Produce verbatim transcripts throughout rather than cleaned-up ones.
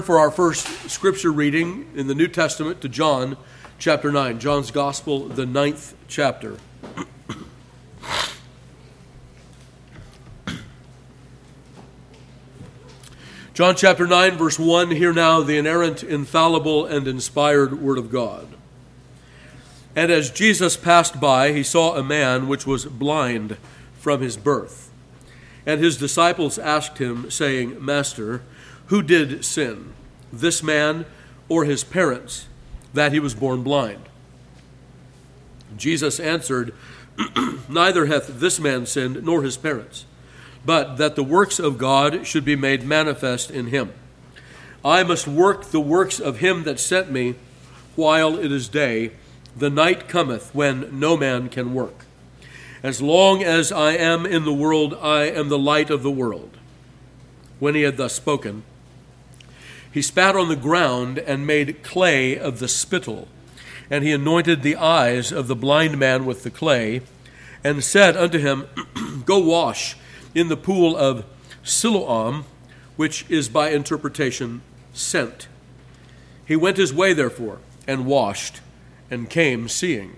For our first scripture reading in the New Testament to John chapter nine, John's Gospel, the ninth chapter. John chapter nine, verse one, hear now the inerrant, infallible, and inspired word of God. And as Jesus passed by, he saw a man which was blind from his birth. And his disciples asked him, saying, Master, who did sin, this man or his parents, that he was born blind? Jesus answered, Neither hath this man sinned, nor his parents, but that the works of God should be made manifest in him. I must work the works of him that sent me while it is day. The night cometh when no man can work. As long as I am in the world, I am the light of the world. When he had thus spoken, he spat on the ground and made clay of the spittle, and he anointed the eyes of the blind man with the clay, and said unto him, Go wash in the pool of Siloam, which is by interpretation sent. He went his way, therefore, and washed, and came seeing.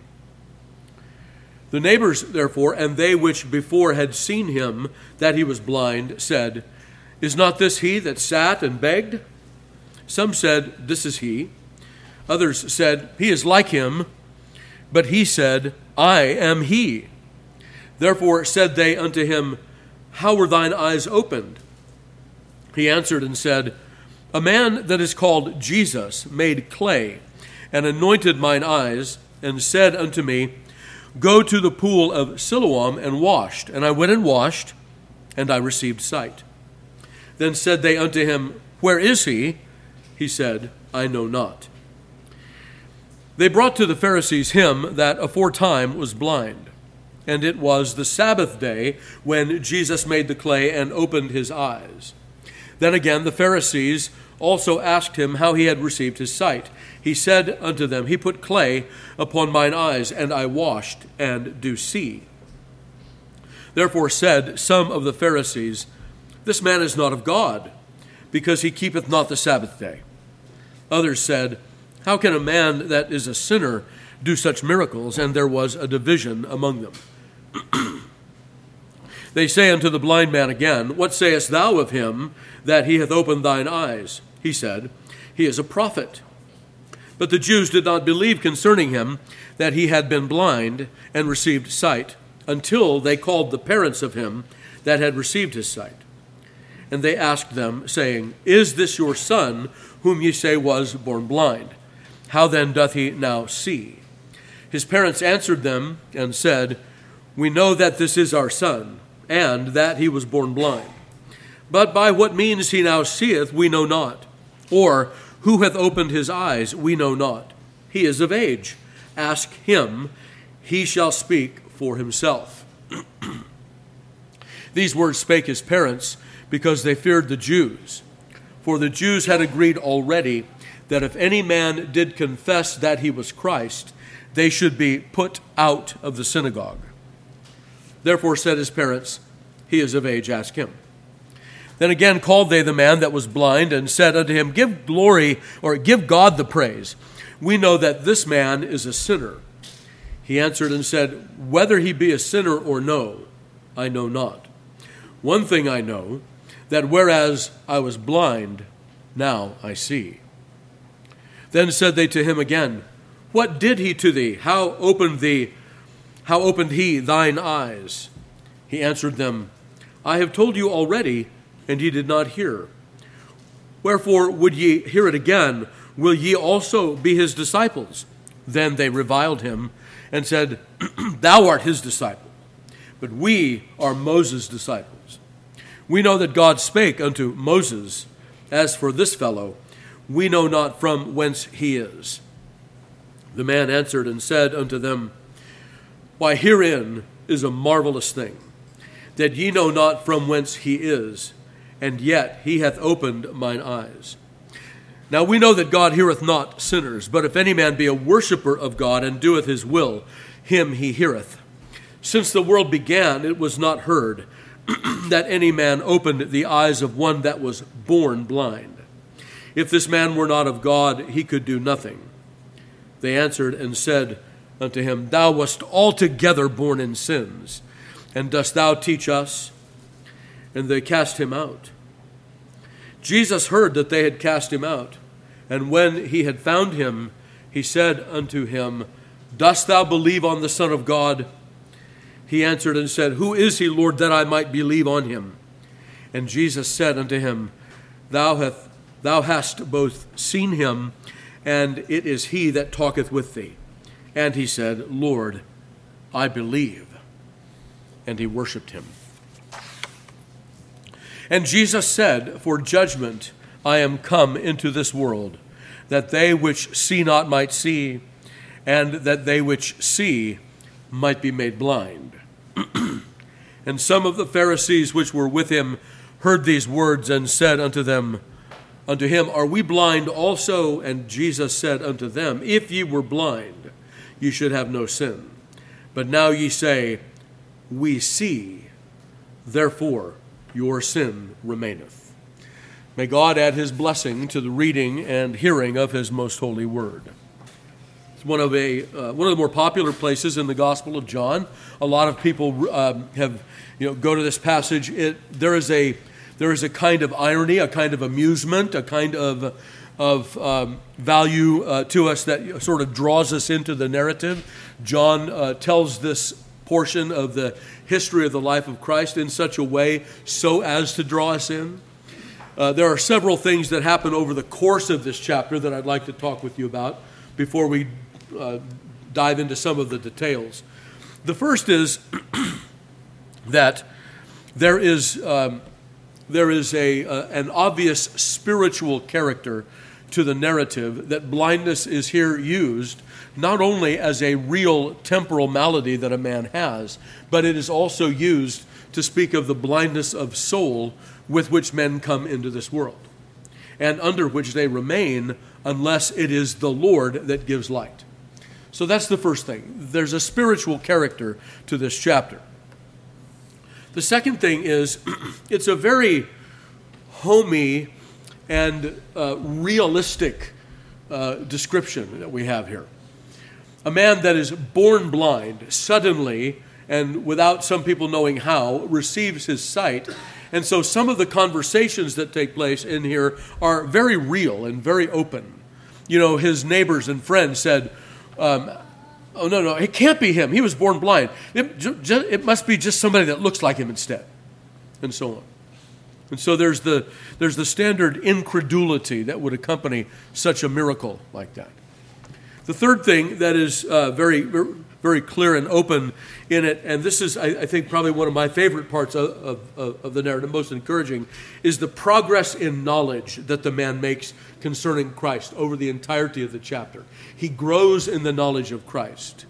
The neighbors, therefore, and they which before had seen him, that he was blind, said, Is not this he that sat and begged? Some said, This is he. Others said, He is like him. But he said, I am he. Therefore said they unto him, How were thine eyes opened? He answered and said, A man that is called Jesus made clay, and anointed mine eyes, and said unto me, Go to the pool of Siloam, and washed. And I went and washed, and I received sight. Then said they unto him, Where is he? He said, I know not. They brought to the Pharisees him that aforetime was blind. And it was the Sabbath day when Jesus made the clay and opened his eyes. Then again the Pharisees also asked him how he had received his sight. He said unto them, He put clay upon mine eyes, and I washed, and do see. Therefore said some of the Pharisees, This man is not of God, because he keepeth not the Sabbath day. Others said, How can a man that is a sinner do such miracles? And there was a division among them. They say unto the blind man again, What sayest thou of him that he hath opened thine eyes? He said, He is a prophet. But the Jews did not believe concerning him that he had been blind and received sight, until they called the parents of him that had received his sight. And they asked them, saying, Is this your son, whom ye say was born blind? How then doth he now see? His parents answered them and said, We know that this is our son, and that he was born blind. But by what means he now seeth, we know not. Or who hath opened his eyes, we know not. He is of age. Ask him, he shall speak for himself. These words spake his parents, because they feared the Jews. For the Jews had agreed already that if any man did confess that he was Christ, they should be put out of the synagogue. Therefore said his parents, He is of age, ask him. Then again called they the man that was blind, and said unto him, Give glory, or give God the praise. We know that this man is a sinner. He answered and said, Whether he be a sinner or no, I know not. One thing I know, that whereas I was blind, now I see. Then said they to him again, What did he to thee? How opened thee? How opened he thine eyes? He answered them, I have told you already, and ye did not hear. Wherefore would ye hear it again? Will ye also be his disciples? Then they reviled him, and said, Thou art his disciple, but we are Moses' disciples. We know that God spake unto Moses. As for this fellow, we know not from whence he is. The man answered and said unto them, Why, herein is a marvelous thing, that ye know not from whence he is, and yet he hath opened mine eyes. Now we know that God heareth not sinners, but if any man be a worshipper of God, and doeth his will, him he heareth. Since the world began, it was not heard, that any man opened the eyes of one that was born blind. If this man were not of God, he could do nothing. They answered and said unto him, Thou wast altogether born in sins, and dost thou teach us? And they cast him out. Jesus heard that they had cast him out, and when he had found him, he said unto him, Dost thou believe on the Son of God? He answered and said, Who is he, Lord, that I might believe on him? And Jesus said unto him, Thou hath Thou hast both seen him, and it is he that talketh with thee. And he said, Lord, I believe. And he worshipped him. And Jesus said, For judgment I am come into this world, that they which see not might see, and that they which see might be made blind. And some of the Pharisees which were with him heard these words, and said unto them, Unto him, Are we blind also? And Jesus said unto them, If ye were blind, ye should have no sin. But now ye say, We see, therefore your sin remaineth. May God add his blessing to the reading and hearing of his most holy word. It's one of a uh, one of the more popular places in the Gospel of John. A lot of people uh, have you know go to this passage. It, there is a There is a kind of irony, a kind of amusement, a kind of of um, value uh, to us that sort of draws us into the narrative. John uh, tells this portion of the history of the life of Christ in such a way so as to draw us in. Uh, there are several things that happen over the course of this chapter that I'd like to talk with you about before we uh, dive into some of the details. The first is that there is... Um, There is a uh, an obvious spiritual character to the narrative, that blindness is here used not only as a real temporal malady that a man has, but it is also used to speak of the blindness of soul with which men come into this world, and under which they remain unless it is the Lord that gives light. So that's the first thing. There's a spiritual character to this chapter. The second thing is, it's a very homey and uh, realistic uh, description that we have here. A man that is born blind, suddenly, and without some people knowing how, receives his sight. And so some of the conversations that take place in here are very real and very open. You know, his neighbors and friends said, um, Oh, no, no, it can't be him. He was born blind. It, just, it must be just somebody that looks like him instead, and so on. And so there's the there's the standard incredulity that would accompany such a miracle like that. The third thing that is uh, very, very clear and open in it, and this is, I, I think, probably one of my favorite parts of, of, of the narrative, most encouraging, is the progress in knowledge that the man makes concerning Christ over the entirety of the chapter. He grows in the knowledge of Christ.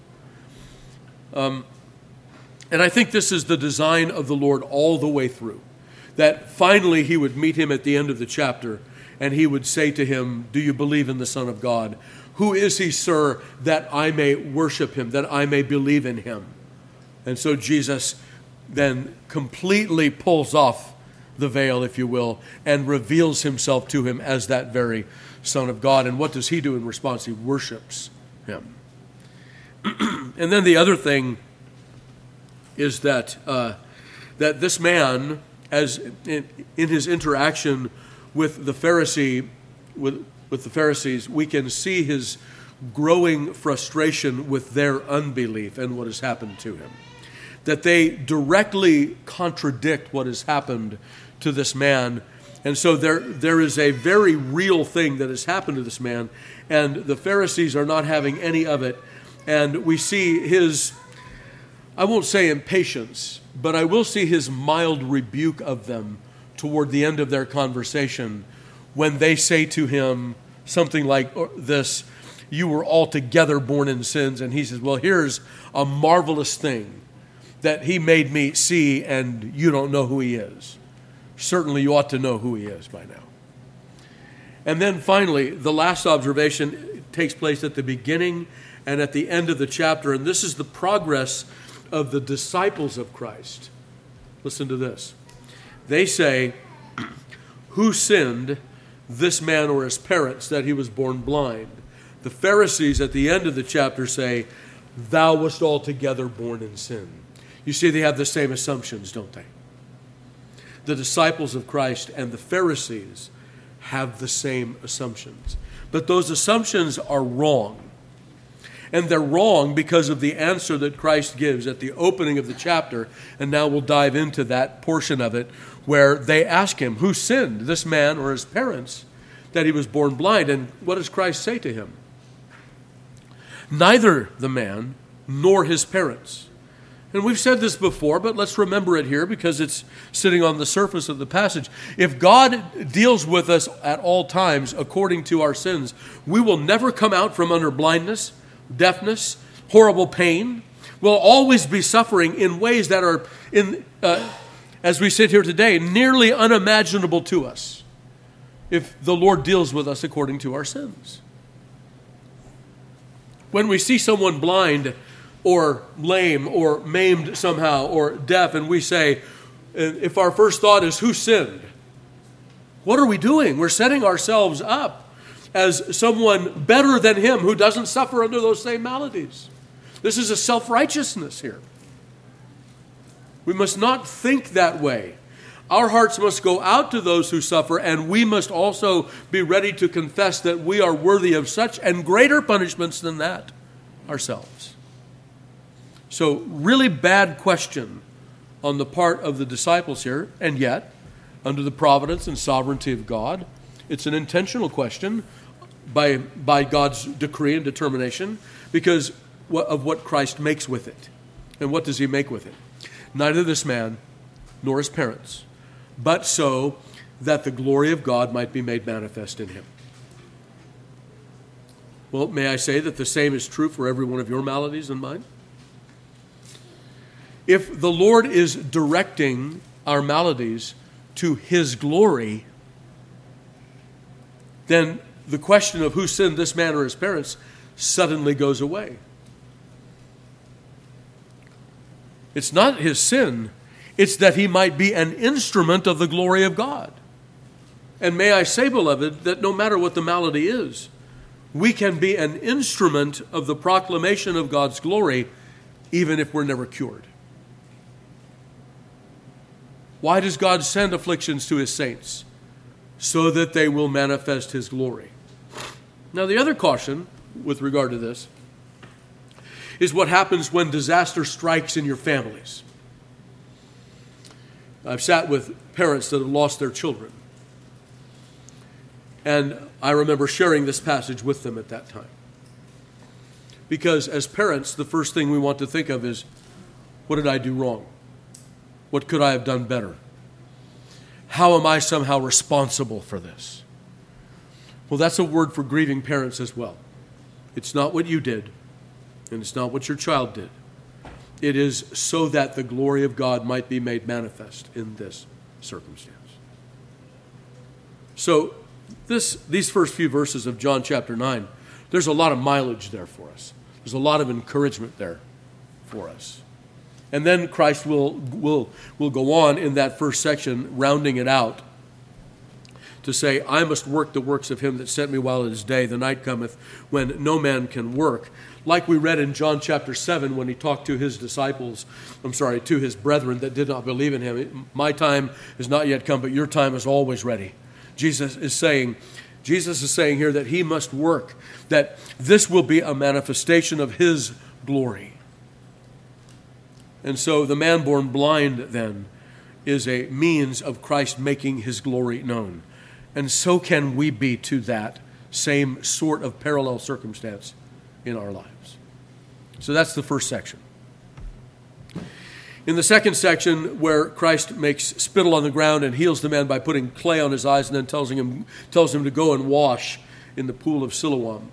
Um, and I think this is the design of the Lord all the way through, that finally he would meet him at the end of the chapter, and he would say to him, Do you believe in the Son of God? Who is he, sir, that I may worship him, that I may believe in him? And so Jesus then completely pulls off the veil, if you will, and reveals himself to him as that very Son of God. And what does he do in response? He worships him. And then the other thing is that uh, that this man, as in, in his interaction with the Pharisee, with with the Pharisees, we can see his growing frustration with their unbelief and what has happened to him. That they directly contradict what has happened to this man. And so there, there is a very real thing that has happened to this man, and the Pharisees are not having any of it. And we see his, I won't say impatience, but I will see his mild rebuke of them toward the end of their conversation, when they say to him something like this, You were altogether born in sins. And he says, well, here's a marvelous thing, that he made me see, and you don't know who he is. Certainly you ought to know who he is by now. And then finally, the last observation takes place at the beginning and at the end of the chapter, and this is the progress of the disciples of Christ. Listen to this. They say, Who sinned, this man or his parents, that he was born blind. The Pharisees at the end of the chapter say, thou wast altogether born in sin. You see, they have the same assumptions, don't they? The disciples of Christ and the Pharisees have the same assumptions. But those assumptions are wrong. And they're wrong because of the answer that Christ gives at the opening of the chapter. And now we'll dive into that portion of it where they ask him, who sinned, this man or his parents, that he was born blind? And what does Christ say to him? Neither the man nor his parents. And we've said this before, but let's remember it here because it's sitting on the surface of the passage. If God deals with us at all times according to our sins, we will never come out from under blindness, deafness, horrible pain. We'll always be suffering in ways that are, in uh, as we sit here today, nearly unimaginable to us if the Lord deals with us according to our sins. When we see someone blind or lame or maimed somehow or deaf, and we say, if our first thought is, who sinned? What are we doing? We're setting ourselves up as someone better than him who doesn't suffer under those same maladies. This is a self-righteousness here. We must not think that way. Our hearts must go out to those who suffer, and we must also be ready to confess that we are worthy of such and greater punishments than that ourselves. So, really bad question on the part of the disciples here, and yet, under the providence and sovereignty of God, it's an intentional question by, by God's decree and determination because of what Christ makes with it. And what does he make with it? Neither this man nor his parents, but so that the glory of God might be made manifest in him. Well, may I say that the same is true for every one of your maladies and mine? If the Lord is directing our maladies to his glory, then the question of who sinned, this man or his parents, suddenly goes away. It's not his sin. It's that he might be an instrument of the glory of God. And may I say, beloved, that no matter what the malady is, we can be an instrument of the proclamation of God's glory, even if we're never cured. Why does God send afflictions to his saints? So that they will manifest his glory. Now, the other caution with regard to this is what happens when disaster strikes in your families. I've sat with parents that have lost their children. And I remember sharing this passage with them at that time. Because as parents, the first thing we want to think of is, what did I do wrong? What could I have done better? How am I somehow responsible for this? Well, that's a word for grieving parents as well. It's not what you did, and it's not what your child did. It is so that the glory of God might be made manifest in this circumstance. So, this these first few verses of John chapter nine, there's a lot of mileage there for us. There's a lot of encouragement there for us. And then Christ will, will, will go on in that first section, rounding it out, to say, I must work the works of him that sent me while it is day. The night cometh when no man can work. Like we read in John chapter seven when he talked to his disciples, I'm sorry, to his brethren that did not believe in him. My time is not yet come, but your time is always ready. Jesus is saying, Jesus is saying here that he must work, that this will be a manifestation of his glory. And so the man born blind, then, is a means of Christ making his glory known. And so can we be to that same sort of parallel circumstance in our lives. So that's the first section. In the second section, where Christ makes spittle on the ground and heals the man by putting clay on his eyes and then tells him, tells him to go and wash in the pool of Siloam.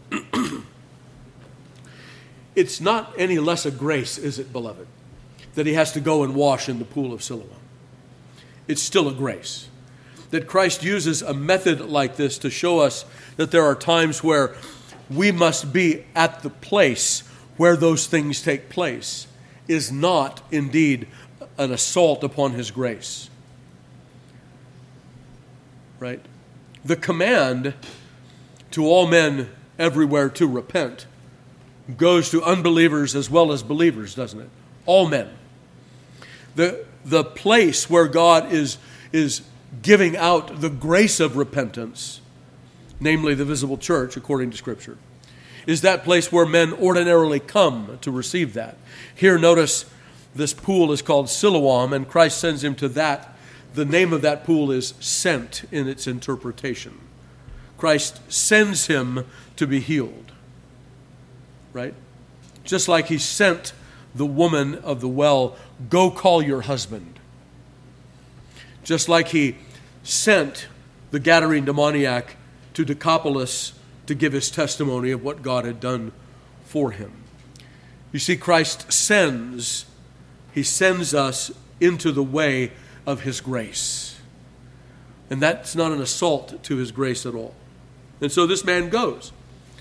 It's not any less a grace, is it, beloved, that he has to go and wash in the pool of Siloam. It's still a grace. That Christ uses a method like this to show us that there are times where we must be at the place where those things take place is not indeed an assault upon his grace. Right? the command to all men everywhere to repent goes to unbelievers as well as believers, doesn't it? All men. The, the place where God is, is giving out the grace of repentance, namely the visible church, according to Scripture, is that place where men ordinarily come to receive that. Here, notice this pool is called Siloam, and Christ sends him to that. The name of that pool is sent in its interpretation. Christ sends him to be healed, right? Just like he sent the woman of the well, go call your husband. Just like he sent the Gadarene demoniac to Decapolis to give his testimony of what God had done for him. You see, Christ sends, he sends us into the way of his grace. And that's not an assault to his grace at all. And so this man goes.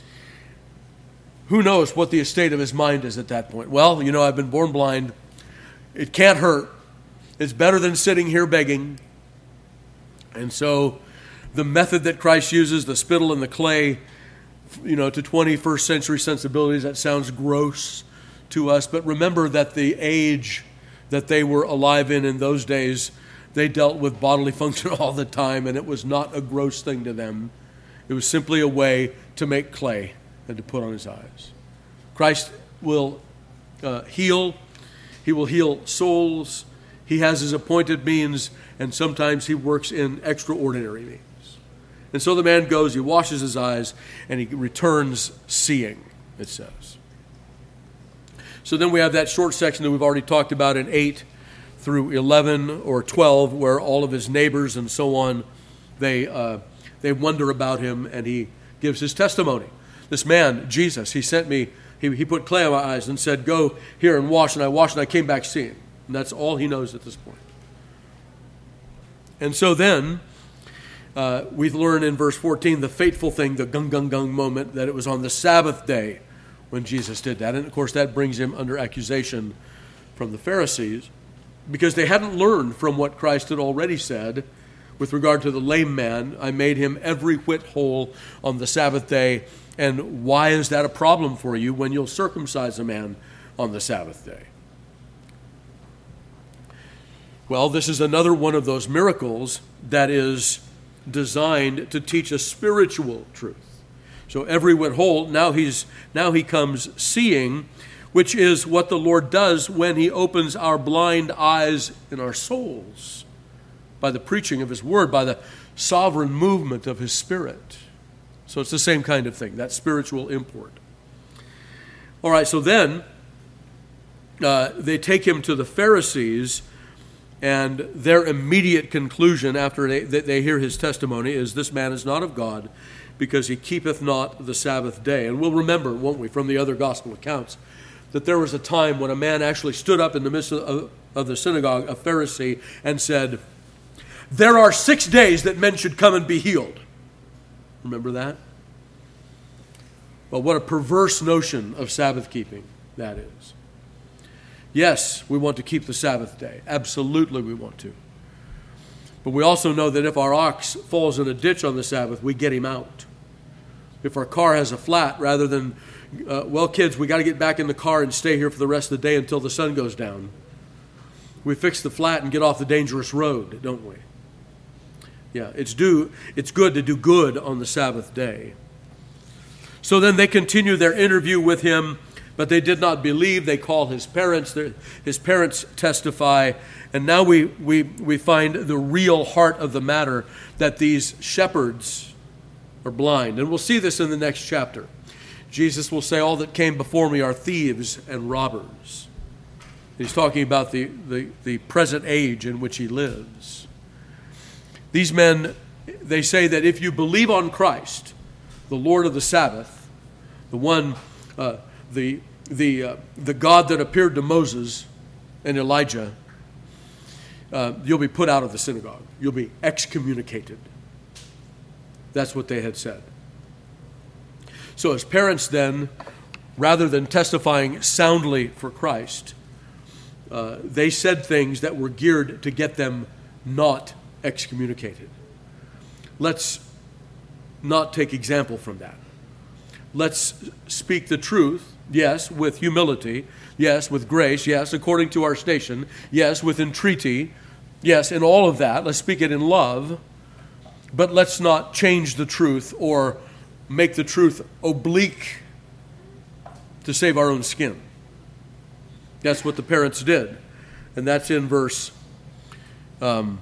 Who knows what the estate of his mind is at that point? Well, you know, I've been born blind. It can't hurt. It's better than sitting here begging. And so the method that Christ uses, the spittle and the clay, you know, to twenty-first century sensibilities, that sounds gross to us. But remember that the age that they were alive in in those days, they dealt with bodily function all the time, and it was not a gross thing to them. It was simply a way to make clay and to put on his eyes. Christ will uh, heal. He will heal souls. He has his appointed means, and sometimes he works in extraordinary means. And so the man goes, he washes his eyes, and he returns seeing, it says. So then we have that short section that we've already talked about in eight through eleven or twelve, where all of his neighbors and so on, they uh, they wonder about him, and he gives his testimony. This man, Jesus, he sent me, he, he put clay on my eyes and said, go here and wash, and I washed, and I came back seeing. And that's all he knows at this point. And so then, uh, we learn in verse fourteen the fateful thing, the gung, gung, gung moment, that it was on the Sabbath day when Jesus did that. And of course, that brings him under accusation from the Pharisees, because they hadn't learned from what Christ had already said with regard to the lame man. I made him every whit whole on the Sabbath day. And why is that a problem for you when you'll circumcise a man on the Sabbath day? Well, this is another one of those miracles that is designed to teach a spiritual truth. So every whit whole, now he's now he comes seeing, which is what the Lord does when he opens our blind eyes in our souls by the preaching of his word, by the sovereign movement of his Spirit. So it's the same kind of thing, that spiritual import. All right, so then uh, they take him to the Pharisees, and their immediate conclusion after they, they hear his testimony is, this man is not of God, because he keepeth not the Sabbath day. And we'll remember, won't we, from the other gospel accounts, that there was a time when a man actually stood up in the midst of, of the synagogue, a Pharisee, and said, there are six days that men should come and be healed. Remember that? Well, what a perverse notion of Sabbath keeping that is. Yes, we want to keep the Sabbath day. Absolutely we want to. But we also know that if our ox falls in a ditch on the Sabbath, we get him out. If our car has a flat, rather than, uh, well, kids, we got to get back in the car and stay here for the rest of the day until the sun goes down. We fix the flat and get off the dangerous road, don't we? Yeah, it's due, it's good to do good on the Sabbath day. So then they continue their interview with him, but they did not believe. They call his parents. His parents testify. And now we, we, we find the real heart of the matter, that these shepherds are blind. And we'll see this in the next chapter. Jesus will say, all that came before me are thieves and robbers. He's talking about the, the, the present age in which he lives. These men, they say that if you believe on Christ, the Lord of the Sabbath, the one, uh, the the uh, the God that appeared to Moses and Elijah, uh, you'll be put out of the synagogue. You'll be excommunicated. That's what they had said. So as parents then, rather than testifying soundly for Christ, uh, they said things that were geared to get them not excommunicated. Let's not take example from that. Let's speak the truth, yes, with humility, yes, with grace, yes, according to our station, yes, with entreaty, yes, in all of that. Let's speak it in love, but let's not change the truth or make the truth oblique to save our own skin. That's what the parents did. And that's in verse, um,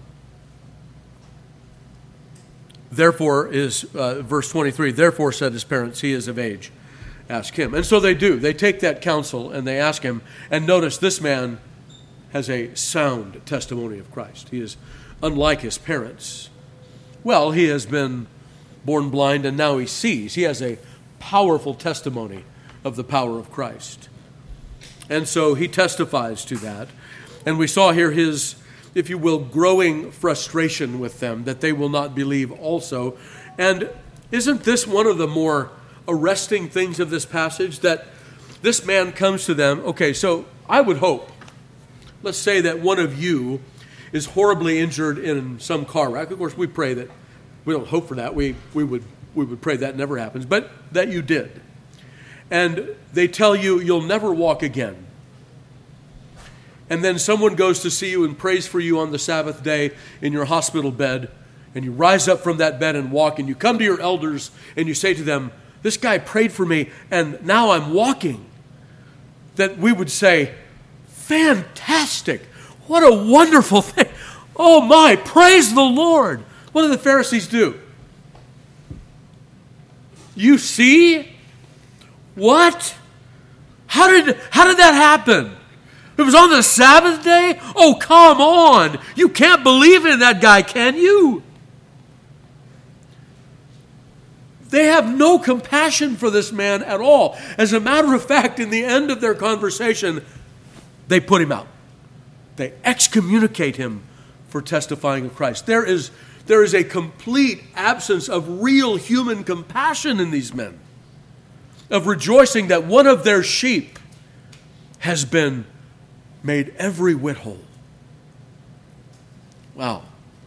therefore is, uh, verse twenty-three, therefore said his parents, he is of age, ask him. And so they do. They take that counsel and they ask him. And notice this man has a sound testimony of Christ. He is unlike his parents. Well, he has been born blind and now he sees. He has a powerful testimony of the power of Christ. And so he testifies to that. And we saw here his, if you will, growing frustration with them that they will not believe also. And isn't this one of the more arresting things of this passage, that this man comes to them? Okay, so I would hope, let's say that one of you is horribly injured in some car wreck. Of course, we pray that, we don't hope for that. We, we would we would pray that never happens, but that you did. And they tell you you'll never walk again. And then someone goes to see you and prays for you on the Sabbath day in your hospital bed, and you rise up from that bed and walk, and you come to your elders and you say to them, this guy prayed for me and now I'm walking. That we would say, fantastic, what a wonderful thing. Oh my, praise the Lord. What do the Pharisees do? You see? What? How did, how did that happen? It was on the Sabbath day? Oh, come on. You can't believe in that guy, can you? They have no compassion for this man at all. As a matter of fact, in the end of their conversation, they put him out. They excommunicate him for testifying of Christ. There is, there is a complete absence of real human compassion in these men, of rejoicing that one of their sheep has been made every whit whole. Wow.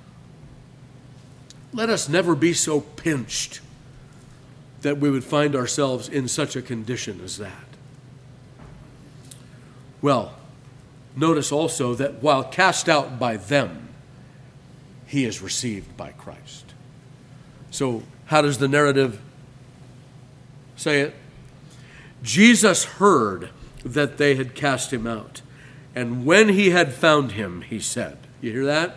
Let us never be so pinched that we would find ourselves in such a condition as that. Well, notice also that while cast out by them, he is received by Christ. So how does the narrative say it? Jesus heard that they had cast him out, and when he had found him, he said, you hear that?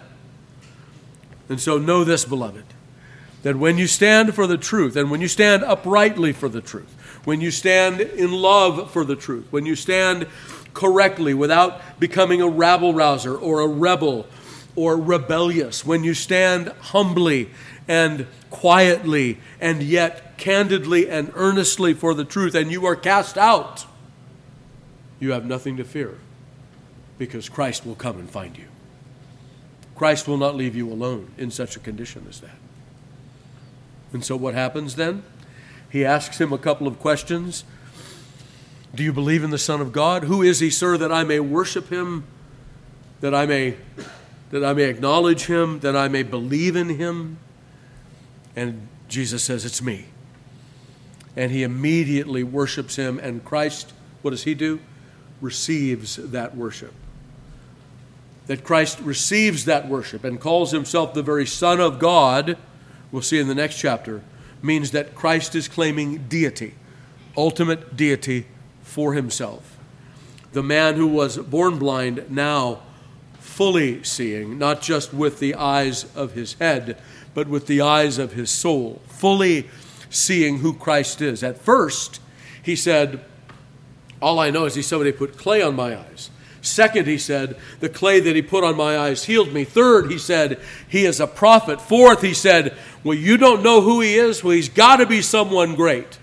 And so know this, beloved, that when you stand for the truth, and when you stand uprightly for the truth, when you stand in love for the truth, when you stand correctly without becoming a rabble-rouser or a rebel or rebellious, when you stand humbly and quietly and yet candidly and earnestly for the truth, and you are cast out, you have nothing to fear, because Christ will come and find you. Christ will not leave you alone in such a condition as that. And so what happens then? He asks him a couple of questions. Do you believe in the Son of God? Who is he, sir, that I may worship him, that I may, that I may acknowledge him, that I may believe in him? And Jesus says, it's me. And he immediately worships him, and Christ, what does he do? Receives that worship. That Christ receives that worship and calls himself the very Son of God, we'll see in the next chapter, means that Christ is claiming deity, ultimate deity for himself. The man who was born blind now fully seeing, not just with the eyes of his head, but with the eyes of his soul, fully seeing who Christ is. At first, he said, all I know is he somebody put clay on my eyes. Second, he said, the clay that he put on my eyes healed me. Third, he said, he is a prophet. Fourth, he said, well, you don't know who he is? Well, he's got to be someone great.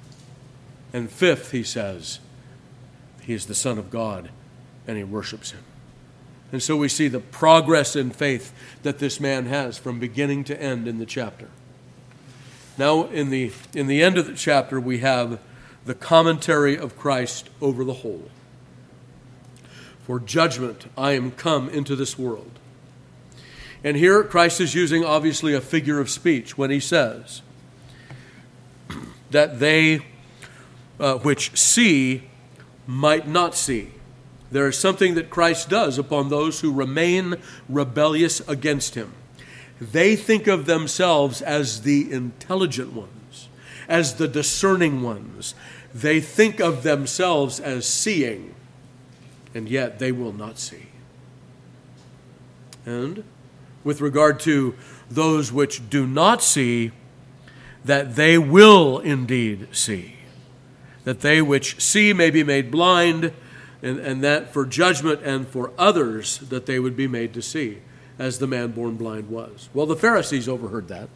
And fifth, he says, he is the Son of God, and he worships him. And so we see the progress in faith that this man has from beginning to end in the chapter. Now, in the, in the end of the chapter, we have the commentary of Christ over the whole. For judgment I am come into this world. And here Christ is using obviously a figure of speech when he says, that they uh, which see might not see. There is something that Christ does upon those who remain rebellious against him. They think of themselves as the intelligent ones, as the discerning ones. They think of themselves as seeing, and yet they will not see. And with regard to those which do not see, that they will indeed see. That they which see may be made blind, and, and that for judgment and for others that they would be made to see, as the man born blind was. Well, the Pharisees overheard that.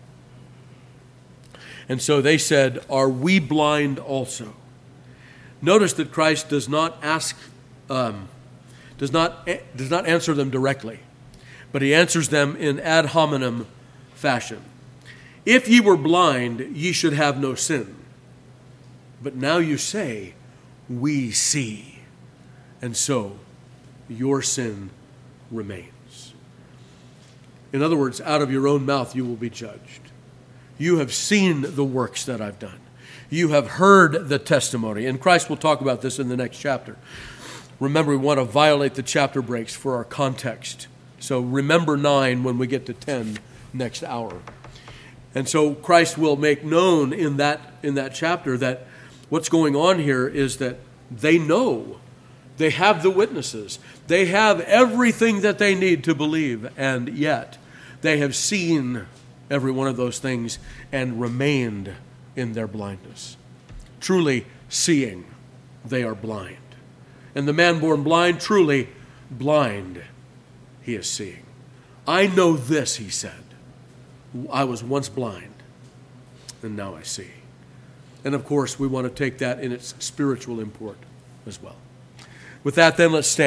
And so they said, are we blind also? Notice that Christ does not ask, um, does not, does not answer them directly, but he answers them in ad hominem fashion. If ye were blind, ye should have no sin. But now you say, we see. And so your sin remains. In other words, out of your own mouth you will be judged. You have seen the works that I've done. You have heard the testimony. And Christ will talk about this in the next chapter. Remember, we want to violate the chapter breaks for our context. So remember nine when we get to ten next hour. And so Christ will make known in that in that chapter that what's going on here is that they know. They have the witnesses. They have everything that they need to believe, and yet they have seen every one of those things and remained in their blindness. Truly seeing, they are blind. And the man born blind, truly blind, he is seeing. I know this, he said. I was once blind, and now I see. And of course, we want to take that in its spiritual import as well. With that, then, let's stand.